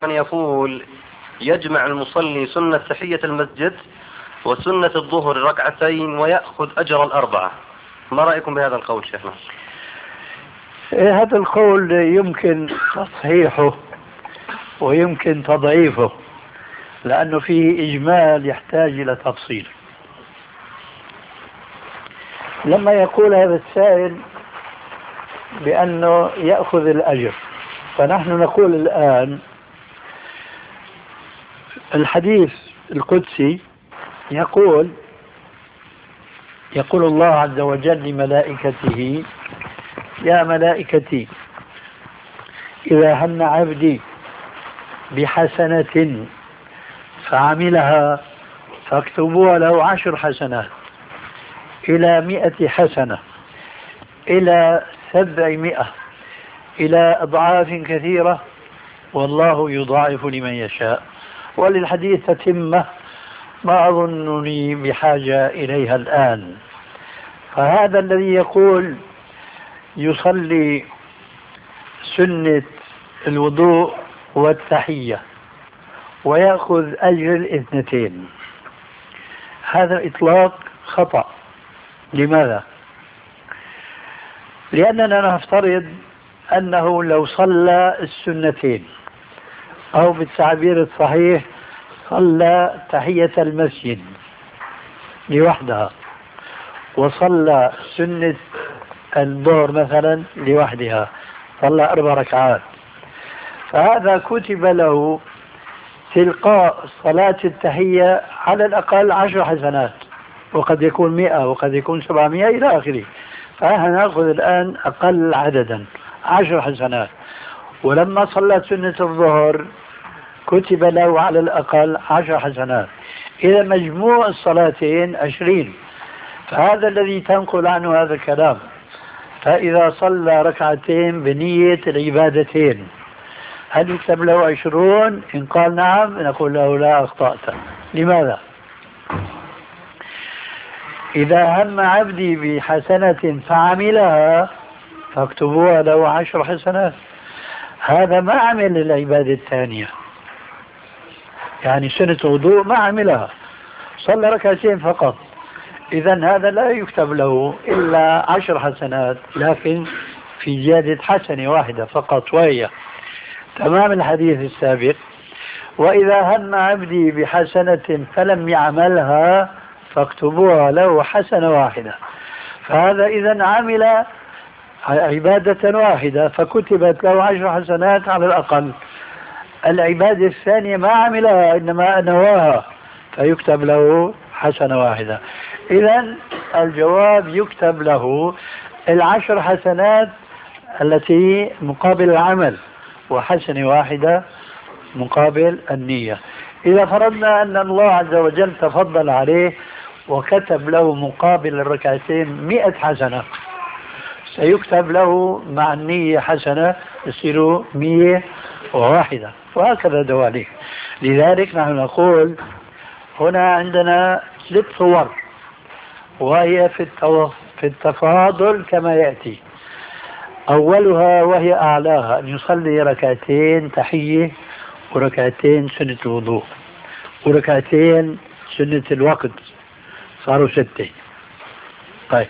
من يقول يجمع المصلي سنة تحية المسجد وسنة الظهر ركعتين ويأخذ أجر الأربعة، ما رأيكم بهذا القول شيخنا؟ هذا القول يمكن تصحيحه ويمكن تضعيفه، لأنه فيه إجمال يحتاج إلى تفصيل. لما يقول هذا السائل بأنه يأخذ الأجر، فنحن نقول الآن الحديث القدسي يقول الله عز وجل لملائكته: يا ملائكتي إذا هم عبدي بحسنة فعملها فاكتبوها له 10 حسنات إلى 100 حسنة إلى 700 إلى أضعاف كثيرة، والله يضاعف لمن يشاء. وللحديث تتمة ما أظنني بحاجة إليها الآن. فهذا الذي يقول يصلي سنة الوضوء والتحية ويأخذ أجر الاثنتين، هذا إطلاق خطأ. لماذا؟ لأننا نفترض أنه لو صلى السنتين، أو بالتعبير الصحيح صلى تحية المسجد لوحدها وصلى سنة الظهر مثلا لوحدها، صلى 4 ركعات، فهذا كتب له تلقاء صلاة التحية على الأقل 10 حسنات، وقد يكون 100 وقد يكون 700 إلى آخره. فنأخذ الآن أقل عددا 10 حسنات. ولما صلى سنة الظهر كتب له على الأقل 10 حسنات، إذا مجموع الصلاتين 20. فهذا الذي تنقل عنه هذا الكلام. فإذا صلى ركعتين بنية العبادتين هل يكتب له 20؟ إن قال نعم نقول له لا، أخطأت. لماذا؟ إذا هم عبدي بحسنة فعملها فاكتبوها له 10 حسنات، هذا ما عمل العبادة الثانية، يعني سنة وضوء ما عملها، صلى ركعتين فقط، إذن هذا لا يكتب له إلا 10 حسنات، لكن في زيادة حسنة واحدة فقط، وهي تمام الحديث السابق: وإذا هم عبدي بحسنة فلم يعملها فاكتبوها له حسنة واحدة. فهذا إذن عمل عبادة واحدة فكتبت له 10 حسنات على الأقل. العبادة الثانية ما عملها إنما نواها فيكتب له حسنة واحدة. إذن الجواب يكتب له 10 حسنات التي مقابل العمل، وحسنة واحدة مقابل النية. إذا فرضنا أن الله عز وجل تفضل عليه وكتب له مقابل الركعتين 100 حسنة، سيكتب له مع النية حسنة، يصير 101، وهكذا دواليك. لذلك نحن نقول هنا عندنا 3 صور، وهي في التفاضل كما يأتي. أولها وهي أعلاها أن يصلي ركعتين تحية وركعتين سنة الوضوء وركعتين سنة الوقت، صاروا 6. طيب،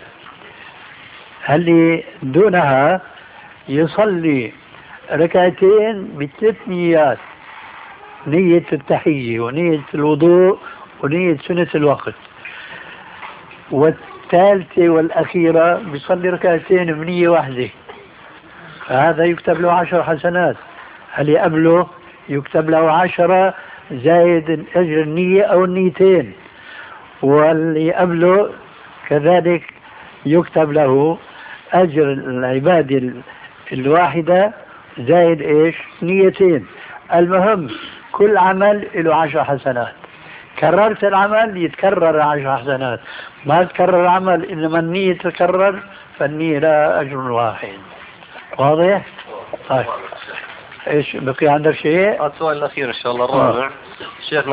هل دونها يصلي ركعتين ب3 نيات: نية التحية ونية الوضوء ونية سنة الوقت، والثالثة والأخيرة بيصلي ركعتين بنية واحدة، فهذا يكتب له 10 حسنات. هل يقبله؟ يكتب له 10 زائد أجر النية أو النيتين. واللي قبله كذلك يكتب له أجر العبادة الواحدة زائد إيش؟ نيتين. المهم كل عمل له 10 حسنات. كررت العمل يتكرر 10 حسنات، ما تكرر العمل إنما النية تكرر، فالنية لا أجر واحد. واضح؟ طيب، إيش بقي عندك شيء؟ السؤال الأخير إن شاء الله الرابع. شيخنا